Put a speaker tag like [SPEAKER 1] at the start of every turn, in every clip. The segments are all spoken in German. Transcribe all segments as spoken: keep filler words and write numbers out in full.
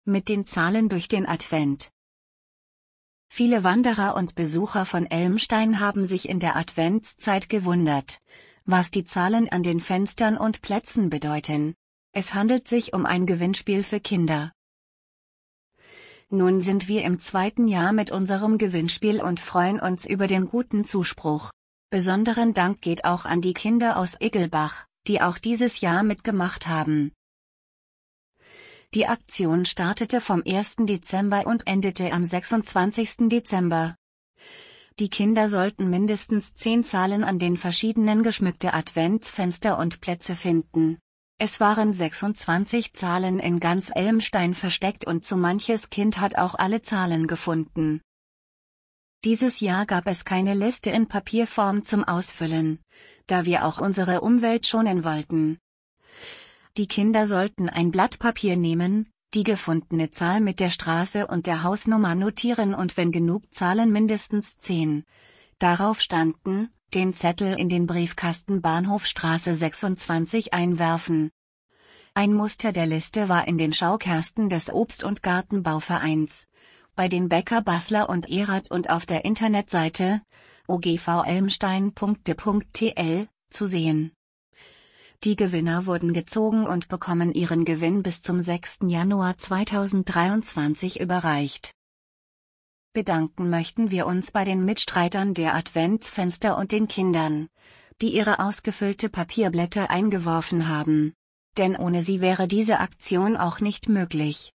[SPEAKER 1] Mit den Zahlen durch den Advent. Viele Wanderer und Besucher von Elmstein haben sich in der Adventszeit gewundert, was die Zahlen an den Fenstern und Plätzen bedeuten. Es handelt sich um ein Gewinnspiel für Kinder. Nun sind wir im zweiten Jahr mit unserem Gewinnspiel und freuen uns über den guten Zuspruch. Besonderen Dank geht auch an die Kinder aus Iggelbach, die auch dieses Jahr mitgemacht haben. Die Aktion startete vom ersten Dezember und endete am sechsundzwanzigsten Dezember. Die Kinder sollten mindestens zehn Zahlen an den verschiedenen geschmückte Adventsfenster und Plätze finden. Es waren sechsundzwanzig Zahlen in ganz Elmstein versteckt und so manches Kind hat auch alle Zahlen gefunden. Dieses Jahr gab es keine Liste in Papierform zum Ausfüllen, da wir auch unsere Umwelt schonen wollten. Die Kinder sollten ein Blatt Papier nehmen, die gefundene Zahl mit der Straße und der Hausnummer notieren und wenn genug Zahlen mindestens zehn darauf standen, den Zettel in den Briefkasten Bahnhofstraße sechsundzwanzig einwerfen. Ein Muster der Liste war in den Schaukästen des Obst- und Gartenbauvereins, bei den Bäcker Basler und Erath und auf der Internetseite o g v elmstein punkt d punkt t l zu sehen. Die Gewinner wurden gezogen und bekommen ihren Gewinn bis zum sechsten Januar zweitausenddreiundzwanzig überreicht. Bedanken möchten wir uns bei den Mitstreitern der Adventsfenster und den Kindern, die ihre ausgefüllte Papierblätter eingeworfen haben. Denn ohne sie wäre diese Aktion auch nicht möglich.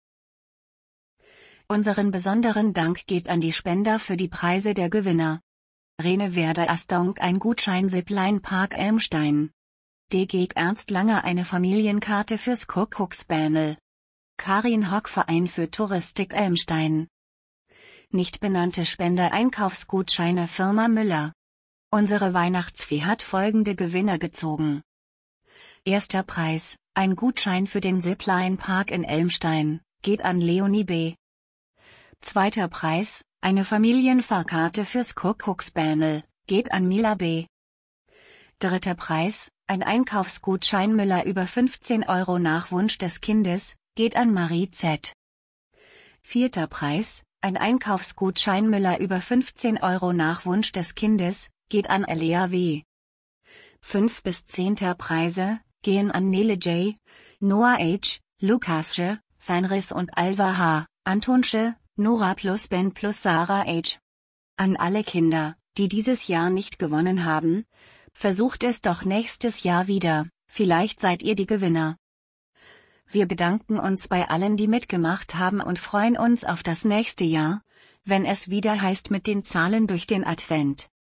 [SPEAKER 1] Unseren besonderen Dank geht an die Spender für die Preise der Gewinner. Rene Werder Astonk ein Gutschein Zipline Park Elmstein. D G Ernst Langer eine Familienkarte fürs Kuckucksbähnel. Karin Hock Verein für Touristik Elmstein. Nicht benannte Spender Einkaufsgutscheine Firma Müller. Unsere Weihnachtsfee hat folgende Gewinner gezogen. Erster Preis, ein Gutschein für den Zipline Park in Elmstein, geht an Leonie B. Zweiter Preis, eine Familienfahrkarte fürs Kuckucksbähnel, geht an Mila B. Dritter Preis, ein Einkaufsgutschein Müller über fünfzehn Euro nach Wunsch des Kindes, geht an Marie Z. Vierter Preis, ein Einkaufsgutschein Müller über fünfzehn Euro nach Wunsch des Kindes, geht an Alea W. Fünf bis zehnter Preise, gehen an Nele J., Noah H., Lukasche, Fenris und Alva H., Antonsche, Nora plus Ben plus Sarah H. An alle Kinder, die dieses Jahr nicht gewonnen haben, versucht es doch nächstes Jahr wieder, vielleicht seid ihr die Gewinner. Wir bedanken uns bei allen, die mitgemacht haben und freuen uns auf das nächste Jahr, wenn es wieder heißt mit den Zahlen durch den Advent.